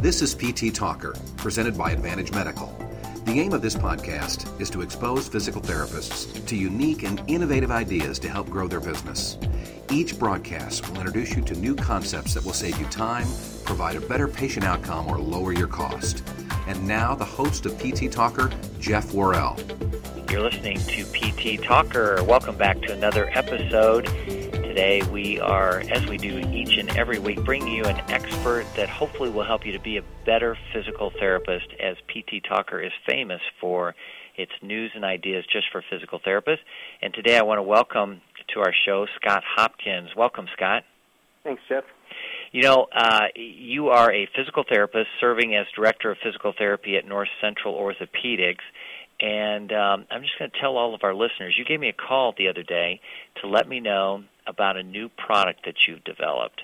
This is PT Talker, presented by Advantage Medical. The aim of this podcast is to expose physical therapists to unique and innovative ideas to help grow their business. Each broadcast will introduce you to new concepts that will save you time, provide a better patient outcome, or lower your cost. And now, the host of PT Talker, Jeff Worrell. You're listening to PT Talker. Welcome back to another episode. Today we are, as we do each and every week, bringing you an expert that hopefully will help you to be a better physical therapist, as PT Talker is famous for its news and ideas just for physical therapists. And today I want to welcome to our show Scott Hopkins. Welcome, Scott. Thanks, Jeff. You know, you are a physical therapist serving as Director of Physical Therapy at North Central Orthopedics. And I'm just going to tell all of our listeners, you gave me a call the other day to let me know about a new product that you've developed.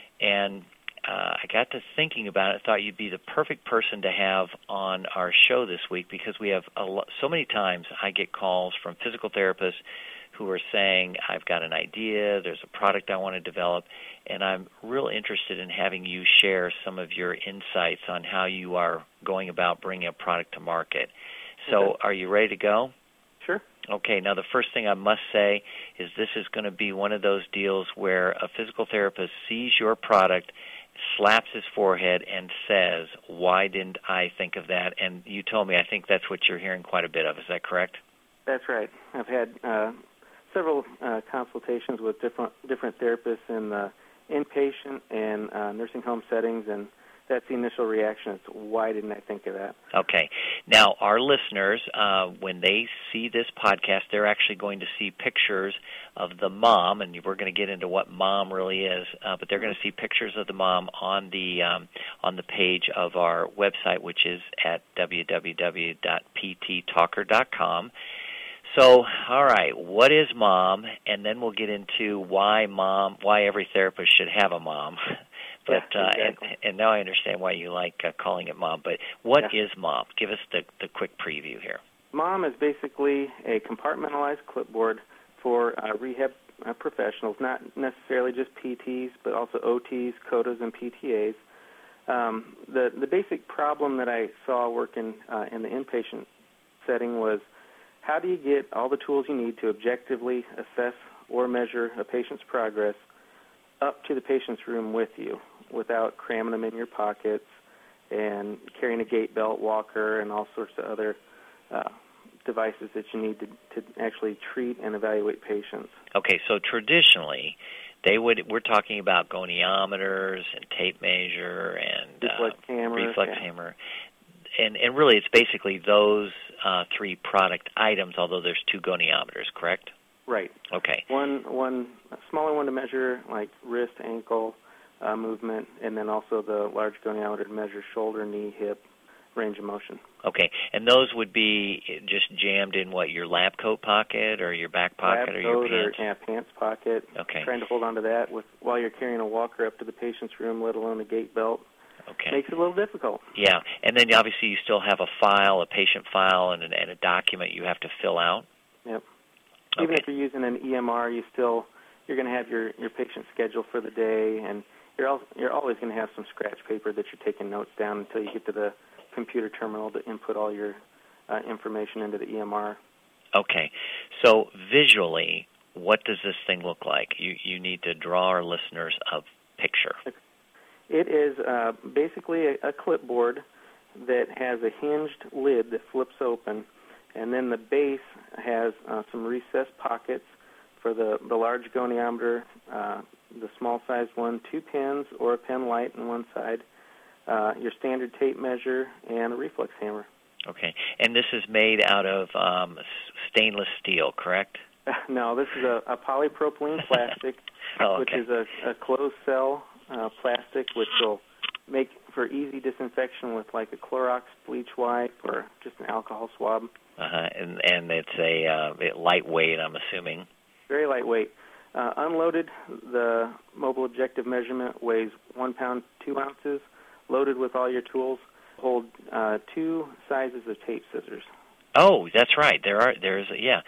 And I got to thinking about it. I thought you'd be the perfect person to have on our show this week, because we have so many times I get calls from physical therapists who are saying, I've got an idea, there's a product I want to develop, and I'm real interested in having you share some of your insights on how you are going about bringing a product to market. So are you ready to go? Sure. Okay, now the first thing I must say is this is going to be one of those deals where a physical therapist sees your product, slaps his forehead, and says, why didn't I think of that? And you told me I think that's what you're hearing quite a bit of. Is that correct? That's right. I've had several consultations with different therapists in the inpatient and nursing home settings, and that's the initial reaction. It's, why didn't I think of that? Okay. Now, our listeners, when they see this podcast, they're actually going to see pictures of the mom, and we're going to get into what mom really is, but they're going to see pictures of the mom on the page of our website, which is at www.pttalker.com. So, all right, what is mom? And then we'll get into why every therapist should have a mom. But exactly. and now I understand why you like calling it mom. But what is mom? Give us the quick preview here. Mom is basically a compartmentalized clipboard for rehab professionals, not necessarily just PTs, but also OTs, COTAs, and PTAs. The basic problem that I saw working in the inpatient setting was, how do you get all the tools you need to objectively assess or measure a patient's progress up to the patient's room with you without cramming them in your pockets and carrying a gait belt, walker, and all sorts of other devices that you need to actually treat and evaluate patients. Okay, so traditionally, we're talking about goniometers and tape measure and reflex hammer. And really, it's basically those three product items, although there's two goniometers, correct? Right. Okay. One a smaller one to measure like wrist, ankle movement, and then also the large goniometer to measure shoulder, knee, hip, range of motion. Okay. And those would be just jammed in your lab coat pocket or your back pocket or your pants? Or pants pocket. Okay. Trying to hold on to that while you're carrying a walker up to the patient's room, let alone a gait belt. Okay. Makes it a little difficult. Yeah. And then obviously you still have a patient file, and a document you have to fill out. Yep. Okay. Even if you're using an EMR, you're going to have your patient schedule for the day, and you're always going to have some scratch paper that you're taking notes down until you get to the computer terminal to input all your information into the EMR. Okay. So visually, what does this thing look like? You need to draw our listeners a picture. It is basically a clipboard that has a hinged lid that flips open, and then the base has some recessed pockets for the large goniometer, the small-sized one, 2 pens or a pen light on one side, your standard tape measure, and a reflex hammer. Okay. And this is made out of stainless steel, correct? No, this is a polypropylene plastic, which is a closed-cell plastic, which will make for easy disinfection with like a Clorox bleach wipe or just an alcohol swab. And it's a lightweight, I'm assuming. Very lightweight. Unloaded, the mobile objective measurement weighs 1 pound, 2 ounces. Loaded with all your tools, hold 2 sizes of tape scissors. Oh, that's right. There's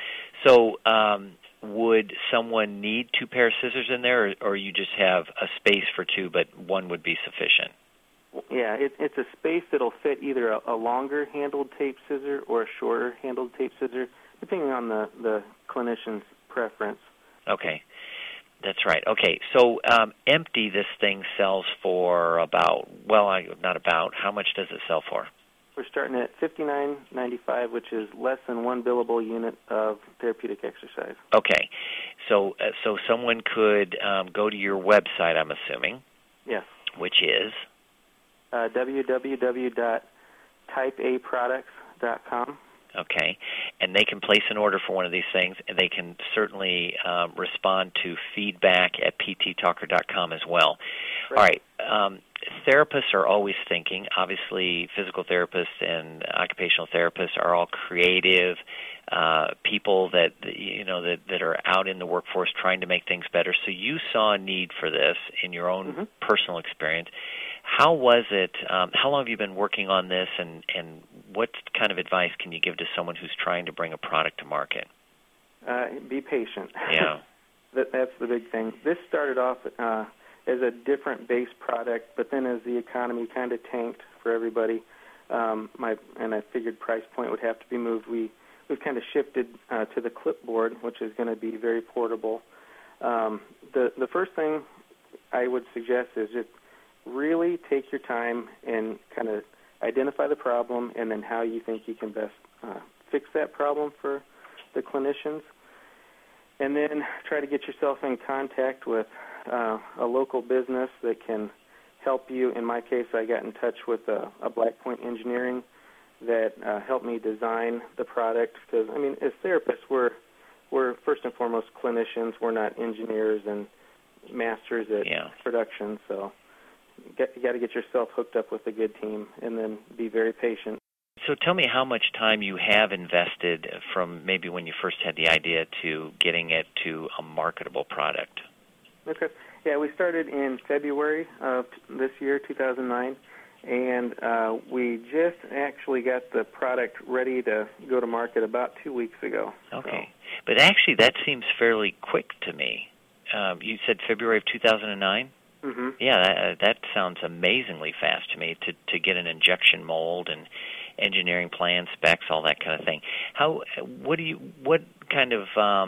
So would someone need 2 pair of scissors in there, or you just have a space for 2, but 1 would be sufficient? Yeah, Yeah, it's a space that'll fit either a longer handled tape scissor or a shorter handled tape scissor, depending on the clinician's preference. Okay, that's right. Okay, so empty, this thing sells for about, how much does it sell for? We're starting at $59.95, which is less than one billable unit of therapeutic exercise. Okay, so someone could go to your website, I'm assuming. Yes. Which is? www.typeaproducts.com. Okay, and they can place an order for one of these things, and they can certainly respond to feedback at pttalker.com as well. Right. All right, therapists are always thinking. Obviously, physical therapists and occupational therapists are all creative people that are out in the workforce trying to make things better. So you saw a need for this in your own personal experience. How was it? How long have you been working on this, and what kind of advice can you give to someone who's trying to bring a product to market? Be patient. Yeah. That's the big thing. This started off as a different base product, but then as the economy kind of tanked for everybody, and I figured price point would have to be moved, we've kind of shifted to the clipboard, which is going to be very portable. The first thing I would suggest is just really take your time and kind of identify the problem and then how you think you can best fix that problem for the clinicians. And then try to get yourself in contact with a local business that can help you. In my case, I got in touch with a Black Point Engineering that helped me design the product. Because, I mean, as therapists, we're first and foremost clinicians. We're not engineers and masters at production, so you got to get yourself hooked up with a good team and then be very patient. So tell me how much time you have invested from maybe when you first had the idea to getting it to a marketable product. Okay. Yeah, we started in February of this year, 2009, and we just actually got the product ready to go to market about 2 weeks ago. Okay. So. But actually, that seems fairly quick to me. You said February of 2009? Mm-hmm. Yeah, that sounds amazingly fast to me to get an injection mold and engineering plans, specs, all that kind of thing. What kind of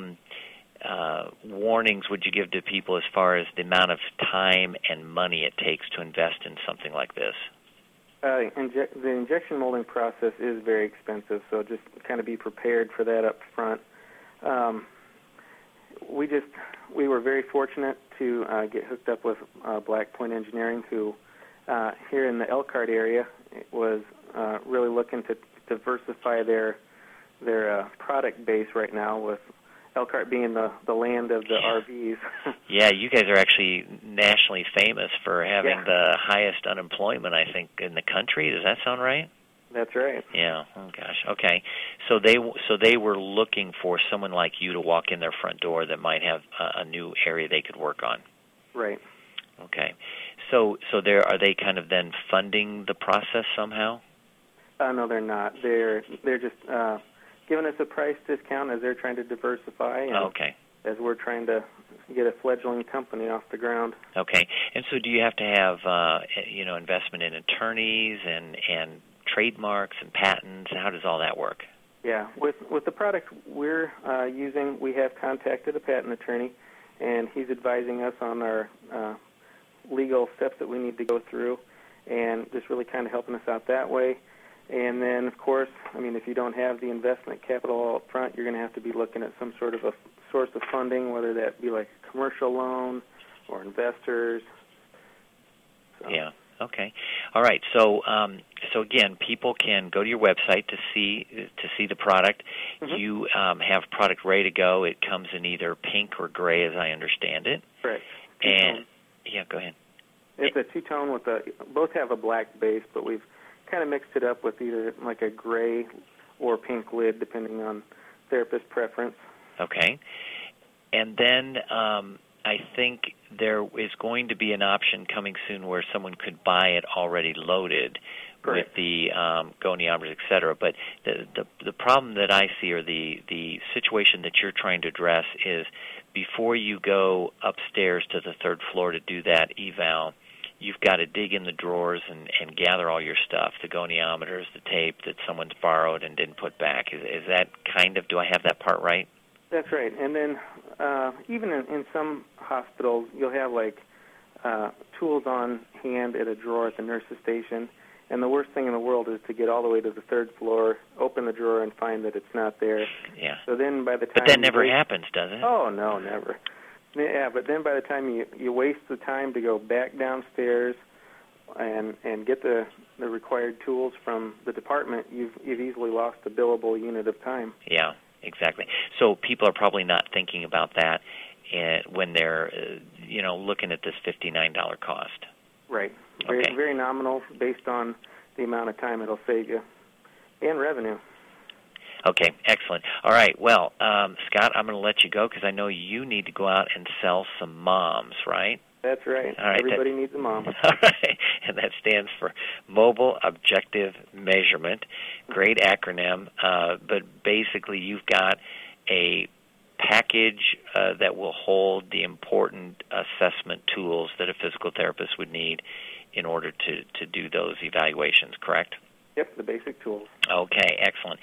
warnings would you give to people as far as the amount of time and money it takes to invest in something like this? The injection molding process is very expensive, so just kind of be prepared for that up front. We were very fortunate to get hooked up with Black Point Engineering, who here in the Elkhart area was really looking to diversify their product base right now, with Elkhart being the land of the RVs. Yeah, you guys are actually nationally famous for having the highest unemployment, I think, in the country. Does that sound right? That's right. Yeah. Oh gosh. Okay. So they were looking for someone like you to walk in their front door that might have a new area they could work on. Right. Okay. So are they kind of then funding the process somehow? No, they're not. They're just giving us a price discount as they're trying to diversify. And okay. As we're trying to get a fledgling company off the ground. Okay. And so do you have to have investment in attorneys and trademarks and patents? How does all that work? Yeah, with the product we're using, we have contacted a patent attorney, and he's advising us on our legal steps that we need to go through, and just really kind of helping us out that way. And then, of course, I mean, if you don't have the investment capital all up front, you're going to have to be looking at some sort of a source of funding, whether that be like a commercial loan or investors. So. Yeah. Okay. All right. So again, people can go to your website to see the product. Mm-hmm. You have product ready to go. It comes in either pink or gray, as I understand it. Correct. And go ahead. It's a two-tone with both have a black base, but we've kind of mixed it up with either like a gray or pink lid, depending on therapist preference. Okay. And then I think there is going to be an option coming soon where someone could buy it already loaded. Correct. With the goniometers, et cetera. But the problem that I see, or the situation that you're trying to address, is before you go upstairs to the third floor to do that eval, you've got to dig in the drawers and gather all your stuff, the goniometers, the tape that someone's borrowed and didn't put back. Is that kind of, do I have that part right? That's right. And then even in some hospitals, you'll have like tools on hand at a drawer at the nurse's station. And the worst thing in the world is to get all the way to the third floor, open the drawer, and find that it's not there. Yeah. So then by the time... But that never happens, does it? Oh, no, never. Yeah, but then by the time you waste the time to go back downstairs and get the required tools from the department, you've easily lost a billable unit of time. Yeah, exactly. So people are probably not thinking about that when they're looking at this $59 cost. Right. Okay. Very nominal based on the amount of time it'll save you and revenue. Okay, excellent. All right, well, Scott, I'm going to let you go because I know you need to go out and sell some moms, right? That's right. All right, everybody needs a mom. All right, and that stands for Mobile Objective Measurement. Great acronym, but basically you've got a package that will hold the important assessment tools that a physical therapist would need in order to do those evaluations, correct? Yep, the basic tools. Okay, excellent.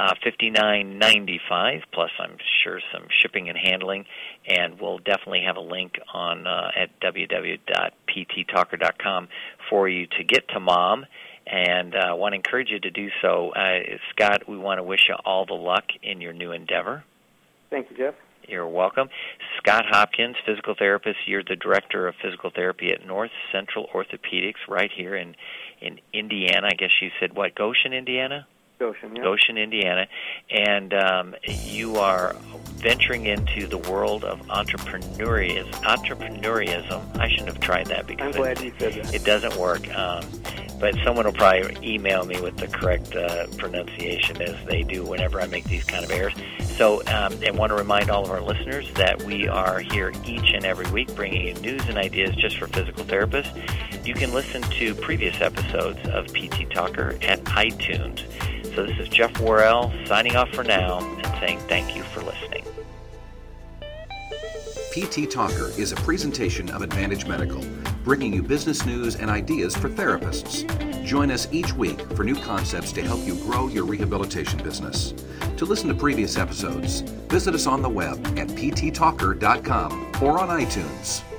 $59.95 plus, I'm sure, some shipping and handling, and we'll definitely have a link on at www.pttalker.com for you to get to Mom. And I want to encourage you to do so. Scott, we want to wish you all the luck in your new endeavor. Thank you, Jeff. You're welcome. Scott Hopkins, physical therapist. You're the director of physical therapy at North Central Orthopedics right here in Indiana. I guess you said, what, Goshen, Indiana? Goshen, yeah. Goshen, Indiana. And you are venturing into the world of entrepreneurism. I shouldn't have tried that because I'm glad you said that. It doesn't work. But someone will probably email me with the correct pronunciation, as they do whenever I make these kind of errors. So I want to remind all of our listeners that we are here each and every week bringing you news and ideas just for physical therapists. You can listen to previous episodes of PT Talker at iTunes. So this is Jeff Worrell signing off for now and saying thank you for listening. PT Talker is a presentation of Advantage Medical, bringing you business news and ideas for therapists. Join us each week for new concepts to help you grow your rehabilitation business. To listen to previous episodes, visit us on the web at pttalker.com or on iTunes.